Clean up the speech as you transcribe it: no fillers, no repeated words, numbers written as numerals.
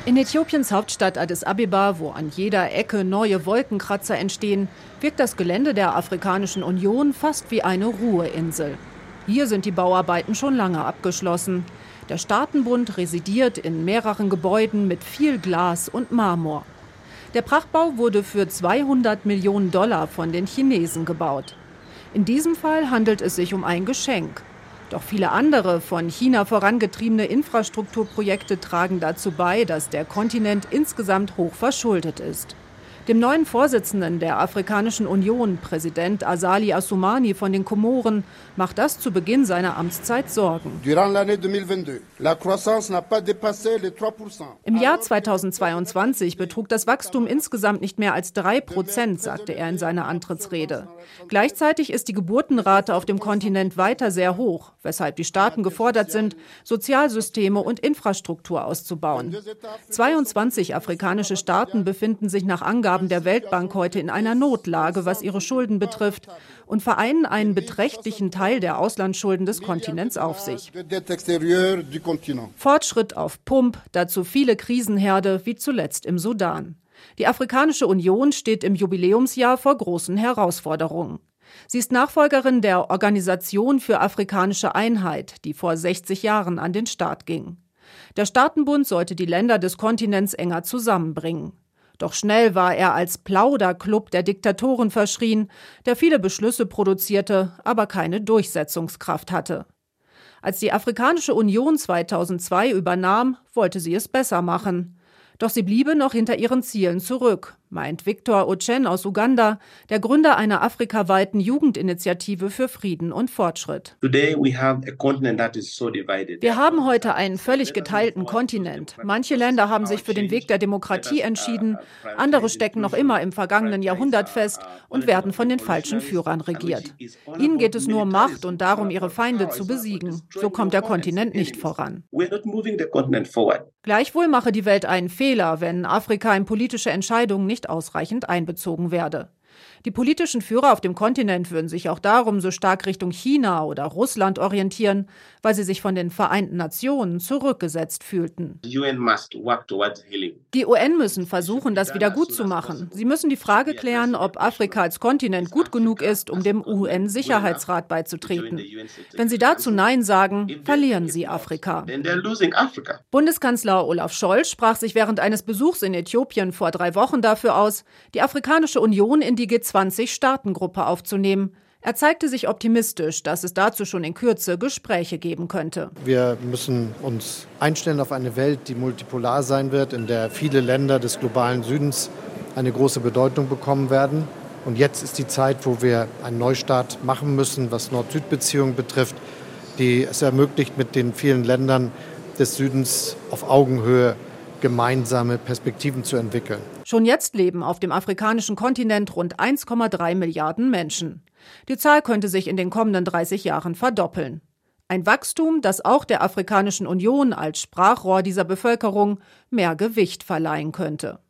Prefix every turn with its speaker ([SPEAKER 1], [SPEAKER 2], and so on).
[SPEAKER 1] In Äthiopiens Hauptstadt Addis Abeba, wo an jeder Ecke neue Wolkenkratzer entstehen, wirkt das Gelände der Afrikanischen Union fast wie eine Ruheinsel. Hier sind die Bauarbeiten schon lange abgeschlossen. Der Staatenbund residiert in mehreren Gebäuden mit viel Glas und Marmor. Der Prachtbau wurde für 200 Millionen Dollar von den Chinesen gebaut. In diesem Fall handelt es sich um ein Geschenk. Doch viele andere von China vorangetriebene Infrastrukturprojekte tragen dazu bei, dass der Kontinent insgesamt hoch verschuldet ist. Dem neuen Vorsitzenden der Afrikanischen Union, Präsident Azali Assoumani von den Komoren, macht das zu Beginn seiner Amtszeit Sorgen. Im Jahr 2022 betrug das Wachstum insgesamt nicht mehr als 3%, sagte er in seiner Antrittsrede. Gleichzeitig ist die Geburtenrate auf dem Kontinent weiter sehr hoch, weshalb die Staaten gefordert sind, Sozialsysteme und Infrastruktur auszubauen. 22 afrikanische Staaten befinden sich nach Angaben der Weltbank heute in einer Notlage, was ihre Schulden betrifft, und vereinen einen beträchtlichen Teil der Auslandsschulden des Kontinents auf sich. Fortschritt auf Pump, dazu viele Krisenherde, wie zuletzt im Sudan. Die Afrikanische Union steht im Jubiläumsjahr vor großen Herausforderungen. Sie ist Nachfolgerin der Organisation für afrikanische Einheit, die vor 60 Jahren an den Start ging. Der Staatenbund sollte die Länder des Kontinents enger zusammenbringen. Doch schnell war er als Plauderclub der Diktatoren verschrien, der viele Beschlüsse produzierte, aber keine Durchsetzungskraft hatte. Als die Afrikanische Union 2002 übernahm, wollte sie es besser machen. Doch sie bliebe noch hinter ihren Zielen zurück, meint Victor Ochen aus Uganda, der Gründer einer afrikaweiten Jugendinitiative für Frieden und Fortschritt. Wir haben heute einen völlig geteilten Kontinent. Manche Länder haben sich für den Weg der Demokratie entschieden, andere stecken noch immer im vergangenen Jahrhundert fest und werden von den falschen Führern regiert. Ihnen geht es nur um Macht und darum, ihre Feinde zu besiegen. So kommt der Kontinent nicht voran. Gleichwohl mache die Welt einen Fehler, wenn Afrika in politische Entscheidungen nicht ausreichend einbezogen werde. Die politischen Führer auf dem Kontinent würden sich auch darum so stark Richtung China oder Russland orientieren, weil sie sich von den Vereinten Nationen zurückgesetzt fühlten. Die UN müssen versuchen, das wieder gut zu machen. Sie müssen die Frage klären, ob Afrika als Kontinent gut genug ist, um dem UN-Sicherheitsrat beizutreten. Wenn sie dazu Nein sagen, verlieren sie Afrika. Bundeskanzler Olaf Scholz sprach sich während eines Besuchs in Äthiopien vor 3 Wochen dafür aus, die Afrikanische Union in die G20-Staatengruppe aufzunehmen. Er zeigte sich optimistisch, dass es dazu schon in Kürze Gespräche geben könnte.
[SPEAKER 2] Wir müssen uns einstellen auf eine Welt, die multipolar sein wird, in der viele Länder des globalen Südens eine große Bedeutung bekommen werden. Und jetzt ist die Zeit, wo wir einen Neustart machen müssen, was Nord-Süd-Beziehungen betrifft, die es ermöglicht, mit den vielen Ländern des Südens auf Augenhöhe gemeinsame Perspektiven zu entwickeln.
[SPEAKER 1] Schon jetzt leben auf dem afrikanischen Kontinent rund 1,3 Milliarden Menschen. Die Zahl könnte sich in den kommenden 30 Jahren verdoppeln. Ein Wachstum, das auch der Afrikanischen Union als Sprachrohr dieser Bevölkerung mehr Gewicht verleihen könnte.